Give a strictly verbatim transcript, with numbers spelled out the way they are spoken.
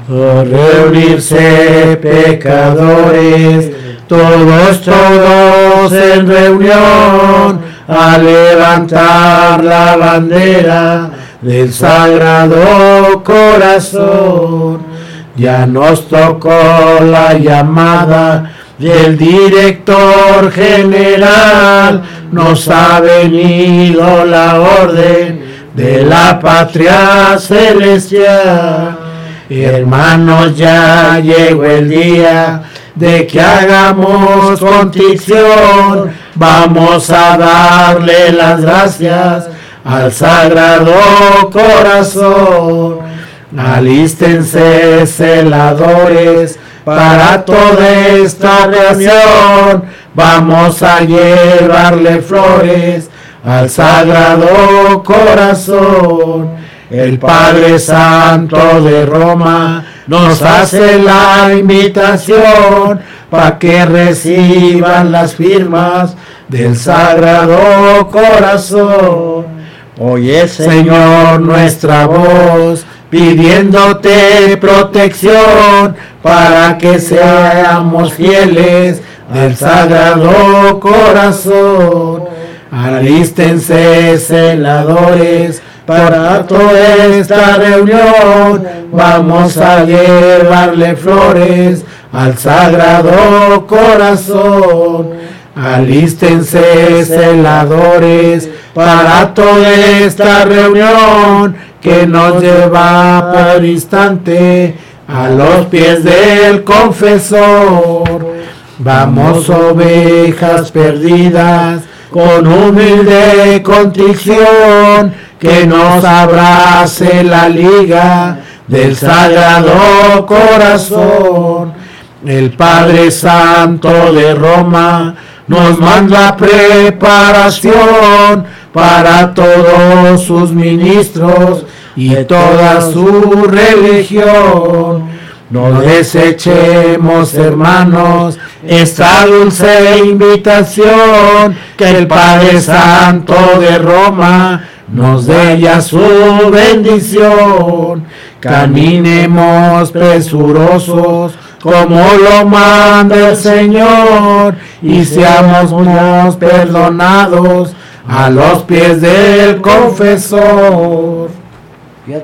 a reunirse pecadores, todos, todos en reunión, a levantar la bandera del Sagrado Corazón. Ya nos tocó la llamada del director general, nos ha venido la orden de la patria celestial. Hermanos, ya llegó el día de que hagamos contrición, vamos a darle las gracias al Sagrado Corazón. Alístense celadores para toda esta reunión, vamos a llevarle flores al Sagrado Corazón. El Padre Santo de Roma nos hace la invitación para que reciban las firmas del Sagrado Corazón. Oye, Señor, nuestra voz, pidiéndote protección para que seamos fieles al Sagrado Corazón. Alístense celadores para toda esta reunión, vamos a llevarle flores al Sagrado Corazón. Alístense celadores para toda esta reunión, que nos lleva por instante a los pies del confesor. Vamos, ovejas perdidas, con humilde contrición, que nos abrace la liga del Sagrado Corazón. El Padre Santo de Roma nos manda preparación para todos sus ministros y toda su religión. No desechemos, hermanos, esta dulce invitación, que el Padre Santo de Roma nos dé ya su bendición. Caminemos presurosos como lo manda el Señor, y seamos perdonados a los pies del confesor.